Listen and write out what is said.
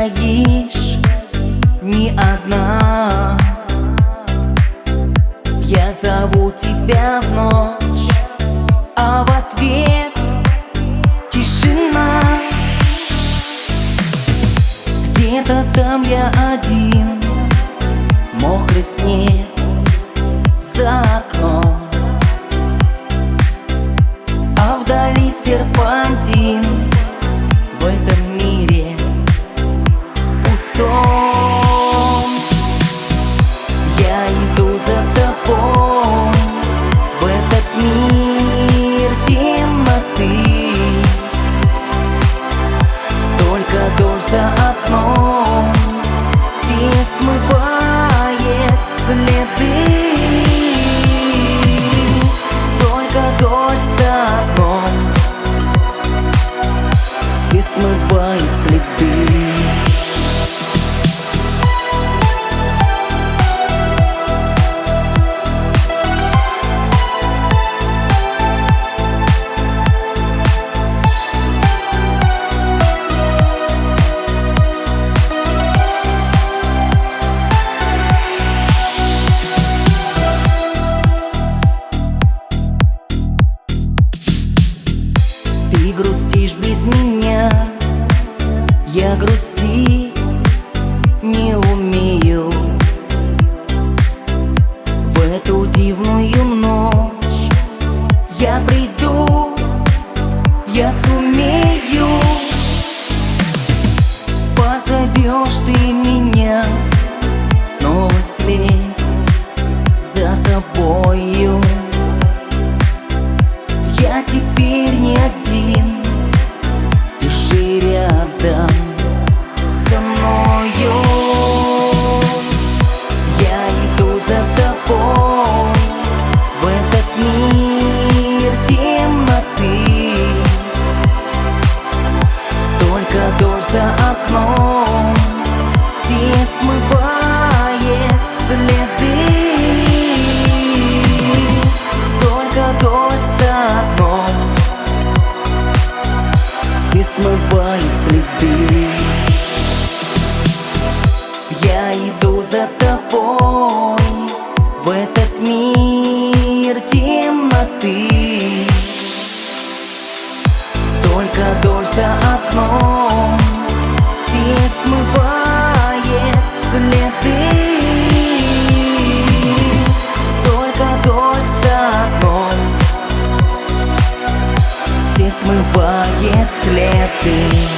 стоишь не одна. Я зову тебя в ночь, а в ответ тишина. Где-то там я один, мокрый снег за окном, а вдали серпантин в этом мире пустом. Я иду за тобой в этот мир темноты. Только дождь за окном все смывает следы. Только дождь за окном все смывает следы. Ты грустишь без меня, я грустить не умею. В эту дивную ночь я приду, я сумею. Позовешь ты меня снова вслед за собою. Я теперь не один, ты же рядом со мною. Я иду за тобой в этот мир темноты. Только дождь за окном все смывает следы. Только дождь за окном все смывает следы. Я иду за тобой в этот мир темноты. Только дождь за окном все смывает следы. Только дождь за окном все смывает следы.